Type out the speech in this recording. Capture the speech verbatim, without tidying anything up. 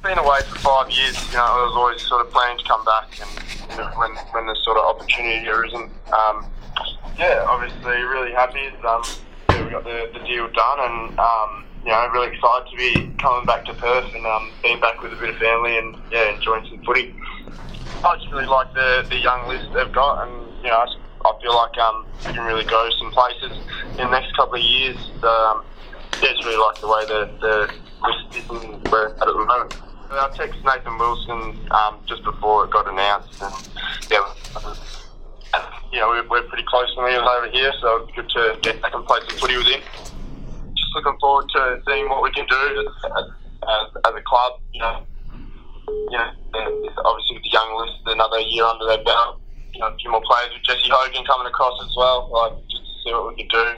been away for five years. You know, I was always sort of planning to come back, and you know, when when the sort of opportunity arisen. Um, yeah, obviously really happy. Um, yeah, we got the, the deal done, and um, you know, really excited to be coming back to Perth and um, being back with a bit of family and yeah, enjoying some footy. I just really like the the young list they've got, and you know, I, I feel like um, we can really go some places in the next couple of years. Um, yeah, just really like the way the the list is and where it's at at the moment. I texted Nathan Wilson um, just before it got announced, and yeah, and, you know, we're, we're pretty close when he was over here, so it's good to get back and play some footy with him. Just looking forward to seeing what we can do as, as, as a club. You know, you know, obviously with the young list, another year under their belt. You know, a few more players with Jesse Hogan coming across as well. Like, just to see what we can do.